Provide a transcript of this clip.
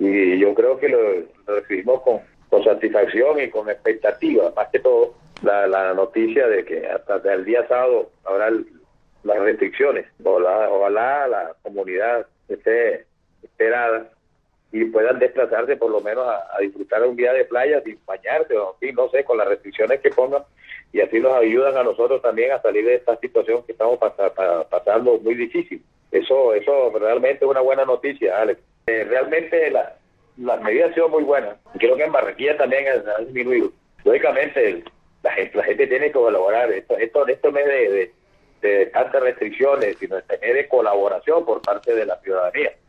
y yo creo que lo recibimos con satisfacción y con expectativa, más que todo la noticia de que hasta el día sábado habrá las restricciones. Ojalá la comunidad esté esperada y puedan desplazarse por lo menos a disfrutar un día de playa sin bañarse, o en fin, no sé, con las restricciones que pongan, y así nos ayudan a nosotros también a salir de esta situación que estamos pasando muy difícil. Eso realmente es una buena noticia, Alex. Realmente las medidas han sido muy buenas. Creo que en Barranquilla también ha disminuido. Lógicamente, la gente tiene que colaborar. Esto no es de tantas restricciones, sino de colaboración por parte de la ciudadanía.